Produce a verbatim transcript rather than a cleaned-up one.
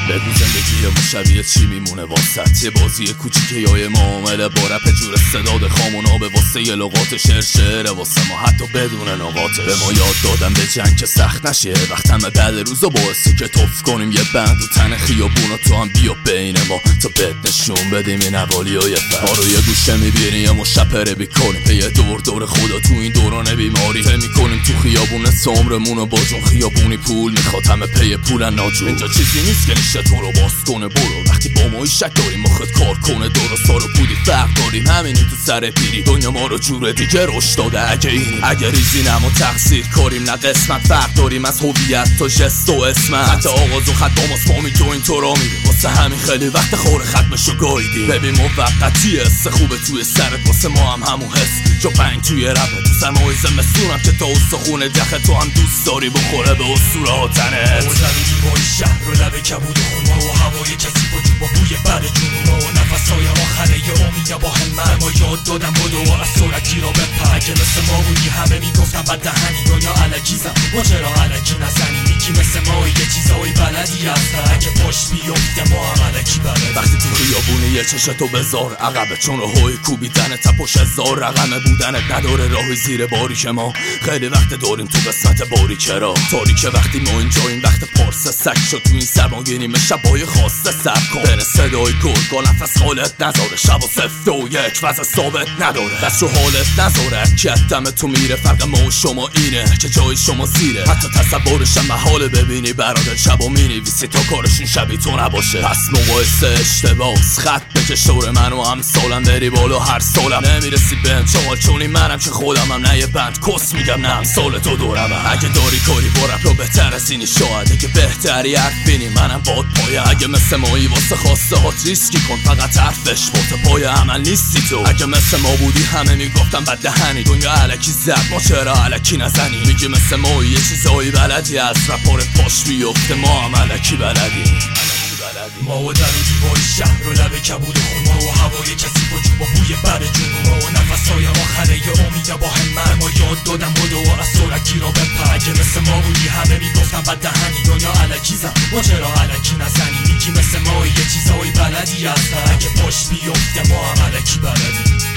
بگو زندگی ما شبیه چی میمونه واسط؟ یه بازی کوچیکه یا یه معامله با رپ جور استعداد خامونا به واسه یه لغات شعر شعره واسه ما حتی بدون نقاطش. به ما یاد دادن به جنگ که سخت نشه، وقت همه بعد روزا باعثه که توف کنیم یه بند و تن خیابونا تو هم بیا بین ما تا بد نشون بدیم این حوالی های فر. ما رو یه گوشه میبینی یه مشپره بیکنیم به یه دور دور خدا تو این دوران بیماری فهم میکنیم تو خیابون سمرمونو با جون خیابونی پول میخواد همه پی پولن ناجون. اینجا چیزی نیست که نیشه تو رو باز کنه برو، وقتی با ما شک داریم مخت کار کنه درست ها رو بودی فرق داریم همینی تو سر پیری دنیا ما رو جور دیگه رشد داده. اگه اینی اگه ریزی نما تقصیر کاریم نه قسمت فرق داریم از هویت تا جست و اسمت خط آغاز و خط داماس ما میدوین تو را میریم واسه همین خیلی وقت خور ختمشو گاییدیم. ببین موقتیه حس خوبه توی سرت واسه ما هم همون حس جا پنگ توی رپه تو سرمای زمستونم که تا استخونه دخه تو هم دوست داری بخوره به اسطوره ها تنت. و در دیواری شهر و لب کبود و خونما و هوای کسی وجود با بوی بر جنونا و نفسای آخره امید با همه ما یاد دادم بدو از سرعتی را بپر. اگه مثل ما بودی همه میگفتن بد دهنی دنیا علکی زن ما چرا علکی نزنی میگی مثل ما یه چیزایی بلدی هستن اگه پشت بیفته ما هم علکی بلدی. وقتی تو خیابونی یه چشتو بذار عقبه چون راهوی کوبیدن تپوش هزار رقم بودنت نداره راهی زیر باری که ما خیلی وقت داریم تو قسمت باری کرا تاریکه وقتی ما اینجا این وقت پارس سک شد تو این سرمانگیریم شبای خاصه سب کن بره صدای گرگا نفس حالت نذاره شب و سفت و یک وضع ثابت نداره دست رو حالت نذاره کتم تو میره فرق ما و شما اینه که جای شما زیره حتی تصورشم محاله ببینی برادر شب و مینویسی تا کارشون شبیه تو نباشه. پس مقایسه اشتباس خط بکش دور من و هم سالم بری بالا هر سالم نمیرسی بهم چال چونی منم که خودم هم نه یه بند کس میگم نه سال تو دورم هم. اگه داری کاری با رپ رو بهتر از اینی شاید اگه بهتری حرف بینی منم باد پایم. اگه مثل مایی واسه خواسته هات ریسکی کن فقط حرفش بوت پای عمل نیستی تو. اگه مثل ما بودی همه میگفتم بد دهنی دنیا علکی زد ما چرا علکی نزنی میگی مثل ما یه چیزایی بلدی از رپار پاش بیفته ما هم علکی بلدی. ما و در و دیواری شهر و لب کبود و خونما و هوای کسی وجود با بوی بر جنونا و نفسای آخره امید با همه ما یاد دادم بدو از سرعتی را بپر. اگه مثل ما بودی همه میگفتن بد دهنی دنیا علکی زن ما چرا علکی نزنی میگی مثل ما یه چیزایی بلدی هستن اگه پشت بیفته ما هم علکی بلدی.